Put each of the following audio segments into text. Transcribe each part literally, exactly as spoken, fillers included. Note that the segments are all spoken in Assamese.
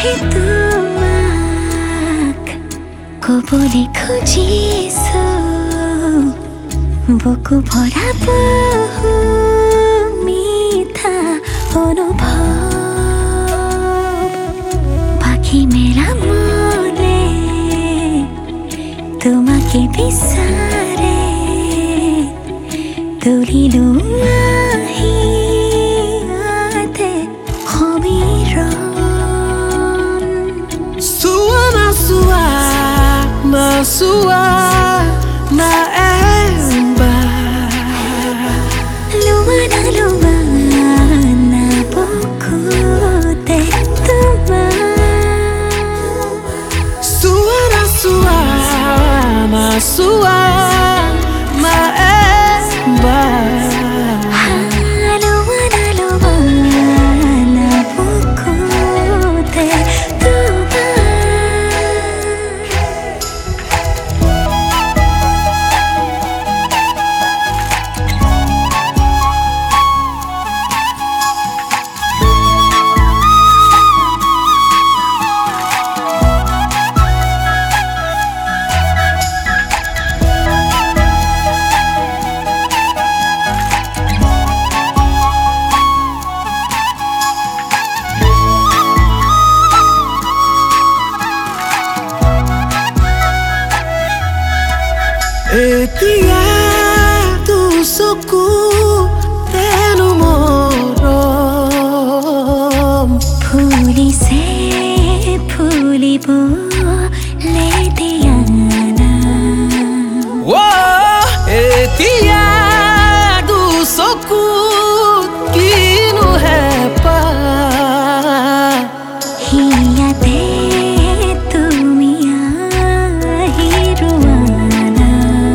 আহে তোমাক কবলৈ খুজিছো বুকু ভৰা বহু মিঠা অনুভৱ পাখি মেলা মনে তোমাকে বিচাৰে তুলিলো আহি আতে সমীৰণ চোৱা না চোৱা না চোৱা না এবাৰ লোৱা না লোৱা না বুকুতে তোমাৰ চোৱা না চোৱা না চোৱা না এবাৰ লোৱা না লোৱা না বুকুতে তোমাৰ এতিয়া তো চকু তেনো মৰম ফুলিছে ফুলিব লেতিয়ানা এতিয়া তো চকু কিনো হেঁপাহ হিয়াতে তুমি আহি ৰোৱানা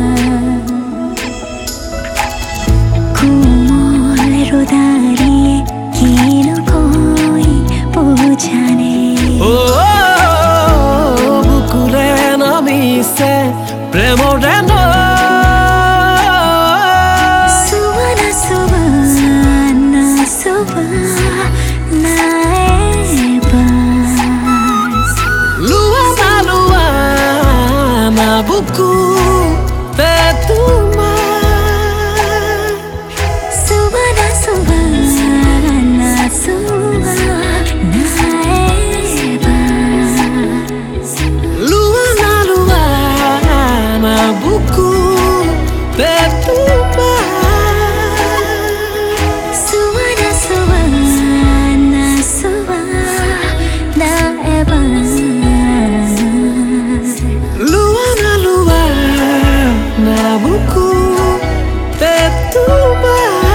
কোমল ৰ'দাৰিয়ে কিনো কৈ বুজানে বুকুৰে নামিছে প্ৰেমৰে চোৱা না চোৱা না চোৱা না এবাৰ লোৱা না লোৱা না বুকু তোমাৰ চোৱা না চোৱা না চোৱা না এবাৰ লোৱা না লোৱা না বুকু তোমাৰ চোৱা না চোৱা না চোৱা না এবাৰ লোৱা না লোৱা না বুকু তোমাৰ